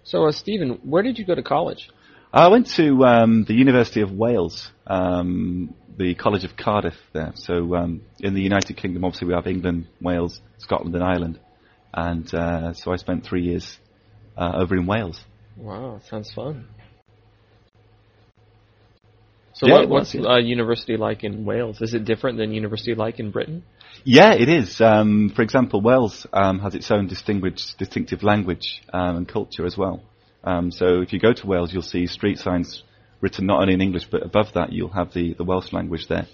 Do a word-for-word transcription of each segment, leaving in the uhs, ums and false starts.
So, uh, Stephen, where did you go to college? I went to um, the University of Wales, um, the College of Cardiff there. So um, in the United Kingdom, obviously we have England, Wales, Scotland and Ireland. And uh, so I spent three years uh, over in Wales. Wow, sounds fun. So Yeah, what, it was, what's yeah. uh, university like in Wales? Is it different than university like in Britain? Yeah, it is. Um, for example, Wales um, has its own distinguished, distinctive language um, and culture as well. Um, so if you go to Wales, you'll see street signs written not only in English, but above that you'll have the, the Welsh language there.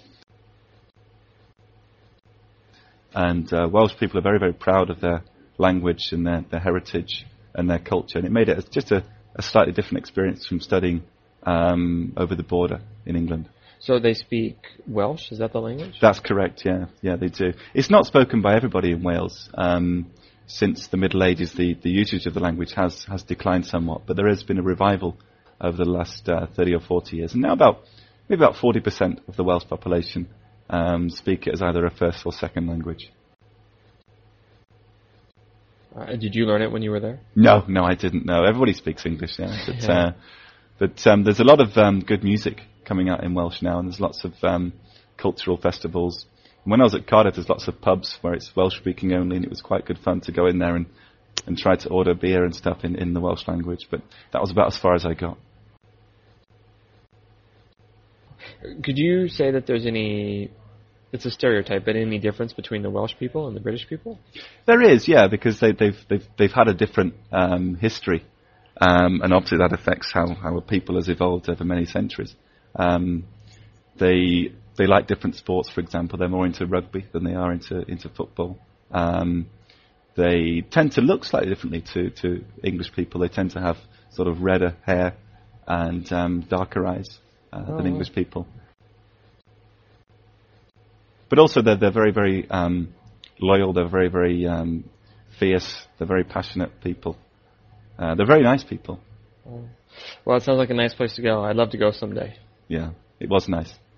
And uh, Welsh people are very, very proud of their language and their, their heritage and their culture. And it made it just a, a slightly different experience from studying um, over the border in England. So they speak Welsh? Is that the language? That's correct, yeah. Yeah, they do. It's not spoken by everybody in Wales. Um, since the Middle Ages, the, the usage of the language has, has declined somewhat, but there has been a revival over the last uh, thirty or forty years. And now about maybe about forty percent of the Welsh population um, speak it as either a first or second language. Uh, did you learn it when you were there? No, no, I didn't know. Everybody speaks English now. But, Yeah. uh, but um, there's a lot of um, good music coming out in Welsh now, and there's lots of um, cultural festivals. And when I was at Cardiff, there's lots of pubs where it's Welsh-speaking only, and it was quite good fun to go in there and, and try to order beer and stuff in, in the Welsh language. But that was about as far as I got. Could you say that there's any, it's a stereotype, but any difference between the Welsh people and the British people? There is, yeah, because they, they've they've they've had a different um, history, um, and obviously that affects how how a people has evolved over many centuries. Um, they they like different sports, for example. They're more into rugby than they are into into football. Um, they tend to look slightly differently to to English people. They tend to have sort of redder hair and um, darker eyes uh, Oh, than wow. English people. But also they're they're very very um, loyal. They're very very um, fierce. They're very passionate people. Uh, they're very nice people. Well, it sounds like a nice place to go. I'd love to go someday. Yeah, it was nice.